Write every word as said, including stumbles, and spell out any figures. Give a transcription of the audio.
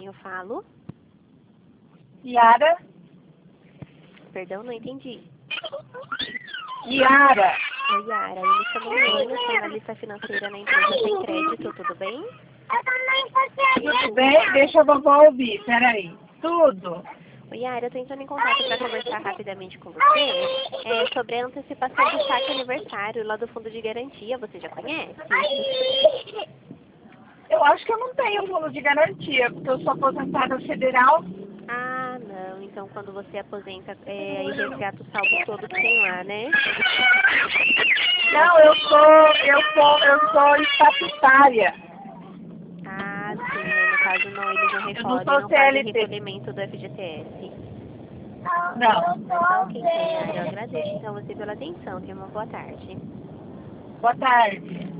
quem eu falo? Yara. Perdão, não entendi. Yara. Oi, Yara. Eu me chamo Luana, sou analista financeira na empresa Sem Crédito, tudo bem? Tudo bem? Deixa a vovó ouvir, peraí. Tudo. Oi, Yara, eu estou entrando em contato para conversar rapidamente com você é, sobre a antecipação do saque aniversário lá do Fundo de Garantia. Você já conhece? Eu acho que eu não tenho fundo de garantia, porque eu sou aposentada federal. Ah, não. Então, quando você aposenta é, e resgata o saldo todo que tem lá, né? Não, eu sou, eu sou, eu sou estatutária. Ah, sim. Né? No caso, não, eles não Eu não recolhem, sou não fazem C L T. recolhimento do F G T S. Não. Tá ok, então, Yara. Eu agradeço, então, você pela atenção. Tenha uma boa tarde. Boa tarde.